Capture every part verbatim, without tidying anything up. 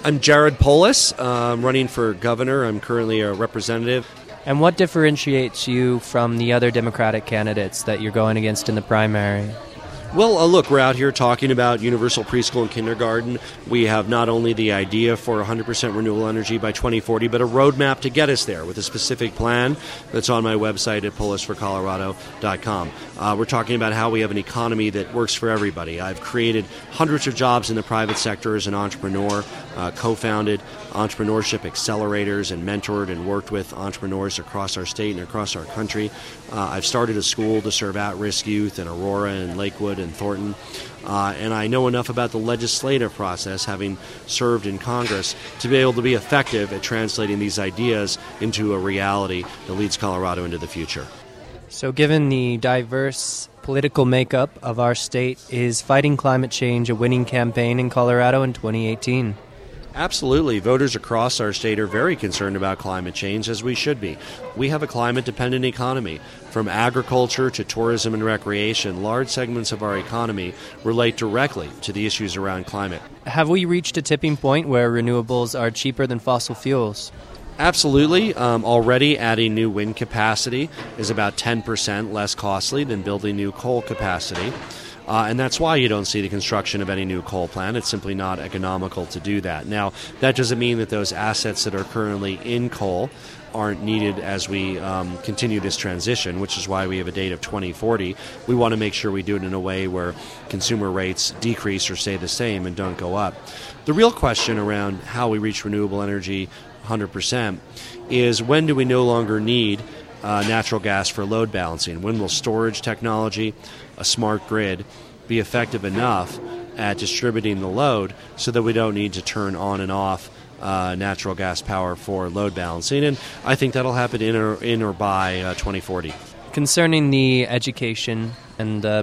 I'm Jared Polis. Uh, I'm running for governor. I'm currently a representative. And what differentiates you from the other Democratic candidates that you're going against in the primary? Well, uh, look, we're out here talking about universal preschool and kindergarten. We have not only the idea for one hundred percent renewable energy by twenty forty, but a roadmap to get us there with a specific plan that's on my website at polis for colorado dot com. Uh, we're talking about how we have an economy that works for everybody. I've created hundreds of jobs in the private sector as an entrepreneur, uh, co-founded entrepreneurship accelerators and mentored and worked with entrepreneurs across our state and across our country. Uh, I've started a school to serve at-risk youth in Aurora and Lakewood and Thornton. Uh, and I know enough about the legislative process, having served in Congress, to be able to be effective at translating these ideas into a reality that leads Colorado into the future. So given the diverse political makeup of our state, is fighting climate change a winning campaign in Colorado in twenty eighteen? Absolutely. Voters across our state are very concerned about climate change, as we should be. We have a climate-dependent economy. From agriculture to tourism and recreation, large segments of our economy relate directly to the issues around climate. Have we reached a tipping point where renewables are cheaper than fossil fuels? Absolutely. Um, already adding new wind capacity is about ten percent less costly than building new coal capacity. Uh, and that's why you don't see the construction of any new coal plant. It's simply not economical to do that. Now, that doesn't mean that those assets that are currently in coal aren't needed as we um, continue this transition, which is why we have a date of twenty forty. We want to make sure we do it in a way where consumer rates decrease or stay the same and don't go up. The real question around how we reach renewable energy one hundred percent is, when do we no longer need Uh, natural gas for load balancing? When will storage technology, a smart grid, be effective enough at distributing the load so that we don't need to turn on and off uh, natural gas power for load balancing? And I think that'll happen in or, in or by uh, twenty forty. Concerning the education and uh,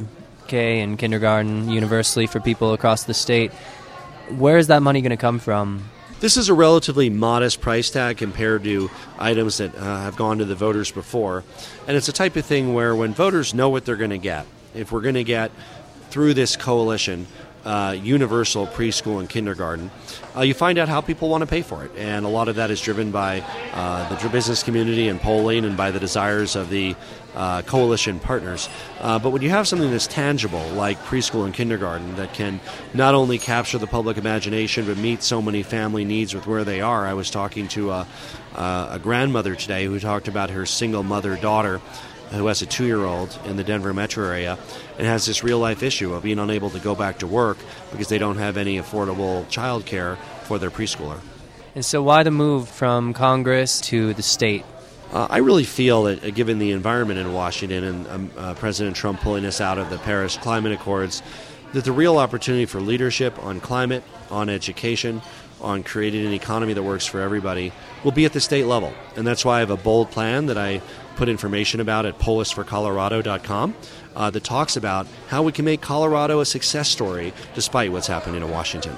pre-K and kindergarten universally for people across the state, where is that money going to come from? This is a relatively modest price tag compared to items that uh, have gone to the voters before. And it's a type of thing where when voters know what they're going to get, if we're going to get, through this coalition, uh, universal preschool and kindergarten, uh, you find out how people want to pay for it. And a lot of that is driven by uh, the business community and polling and by the desires of the uh, coalition partners. Uh, but when you have something that's tangible, like preschool and kindergarten, that can not only capture the public imagination but meet so many family needs with where they are. I was talking to a, uh, a grandmother today who talked about her single mother daughter who has a two-year-old in the Denver metro area and has this real-life issue of being unable to go back to work because they don't have any affordable child care for their preschooler. And so why the move from Congress to the state? Uh, I really feel that, uh, given the environment in Washington and um, uh, President Trump pulling us out of the Paris Climate Accords, that the real opportunity for leadership on climate, on education, on creating an economy that works for everybody will be at the state level. And that's why I have a bold plan that I put information about at polis for colorado dot com uh, that talks about how we can make Colorado a success story despite what's happening in Washington.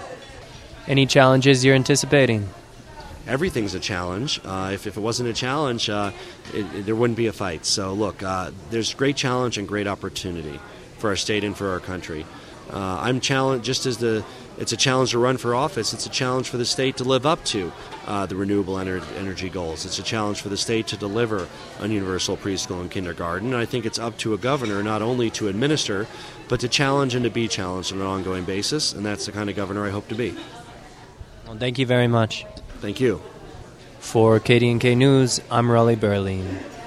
Any challenges you're anticipating? Everything's a challenge. Uh, if, if it wasn't a challenge, uh, it, it, there wouldn't be a fight. So look, uh, there's great challenge and great opportunity for our state and for our country. Uh, I'm challenged, just as the it's a challenge to run for office, it's a challenge for the state to live up to uh, the renewable ener- energy goals. It's a challenge for the state to deliver on universal preschool and kindergarten. And I think it's up to a governor not only to administer, but to challenge and to be challenged on an ongoing basis. And that's the kind of governor I hope to be. Well, thank you very much. Thank you. For K D N K News, I'm Raleigh Berlin.